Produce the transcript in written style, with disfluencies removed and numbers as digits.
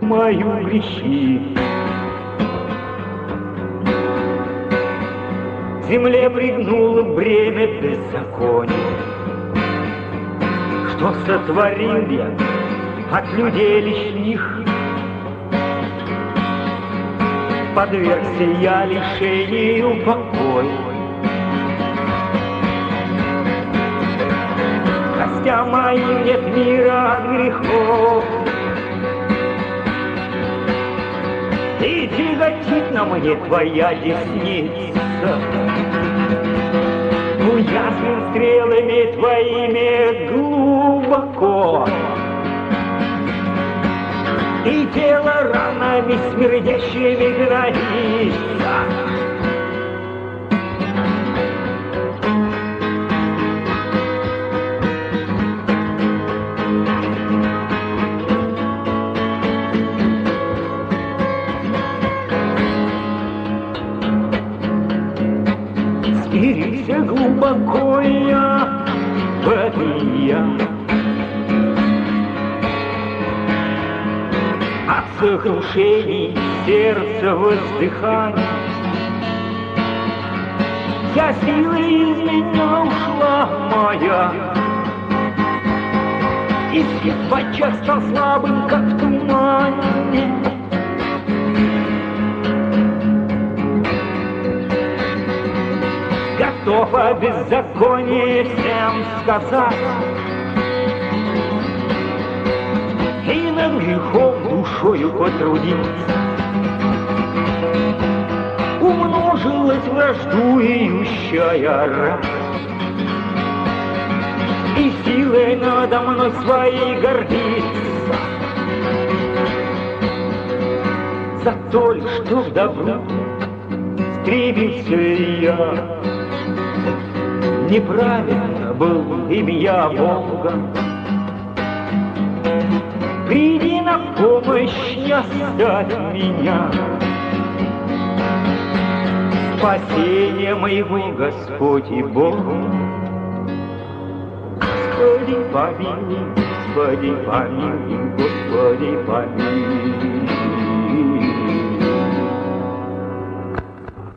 мою грехи. Земле пригнуло бремя беззакония. Что сотворил я от людей лишних? Подвергся я лишению покоя. Костям моим нет мира от грехов. И тяготит на мне твоя десница. Уязвим стрелами твоими глубоко. И тело ранами смердящими граница. Смирился глубоко я в этой яме. От сокрушений сердца воздыхания. Вся сила из меня ушла моя, и свет в очах стал слабым, как в тумане. Готов о беззаконии всем сказать, и над грехом душою потрудиться. Умножилась враждующая радость, и силой надо мной своей гордиться. За то лишь, что к добру стремился я, неправильно был им я Бога. Приди на помощь, не оставь меня. Спасение моего Господь и Бог. Господи, помилуй, Господи, помилуй, Господи, помилуй.